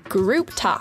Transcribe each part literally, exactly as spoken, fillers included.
Group Talk.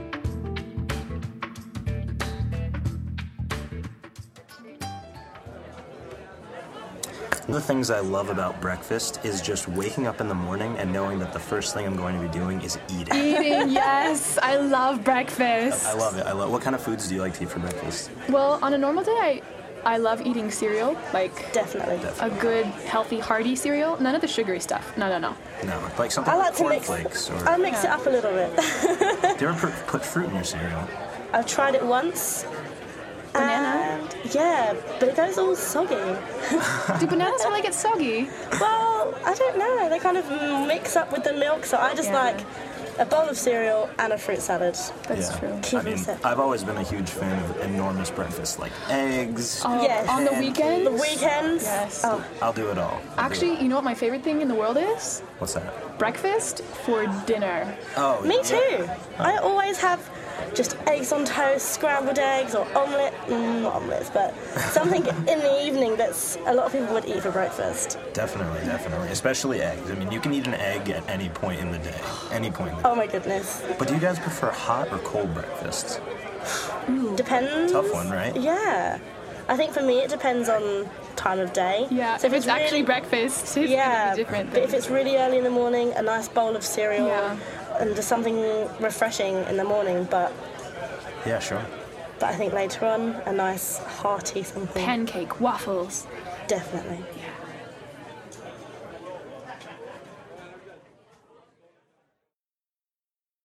One of the things I love about breakfast is just waking up in the morning and knowing that the first thing I'm going to be doing is eating. Eating, yes. I love breakfast. I love it. I love. What kind of foods do you like to eat for breakfast? Well, on a normal day, I, I love eating cereal, like Definitely. a good, healthy, hearty cereal. None of the sugary stuff. No, no, no. No, like something I like like to mix. cornflakes or. I mix it up a little bit. Do you ever put, put fruit in your cereal? I've tried it once. Banana? And yeah, but it goes all soggy. Do bananas really get soggy? Well, I don't know. They kind of mix up with the milk, so I just Yeah. like a bowl of cereal and a fruit salad. That's yeah. true. Keep I mean, it simple. I've always been a huge fan of enormous breakfast, like eggs. Oh, Yes. On the weekends? The weekends. Yes. Oh, I'll do it all. I'll do Actually, it. you know what my favorite thing in the world is? What's that? Breakfast for dinner. Oh, me yeah. too. I always have just eggs on toast, scrambled eggs, or omelette. Mm, not omelettes, but something in the evening that's a lot of people would eat for breakfast. Definitely, definitely. Especially eggs. I mean, you can eat an egg at any point in the day. Any point in the day. Oh my goodness. But do you guys prefer hot or cold breakfasts? Depends. Tough one, right? Yeah. I think for me it depends on time of day. Yeah, So if it's actually really, breakfast, it's yeah, gonna be different. but if it's really early in the morning, a nice bowl of cereal Yeah. and just something refreshing in the morning. But Yeah, sure. but I think later on, a nice hearty something. Pancake, waffles. Definitely. Yeah.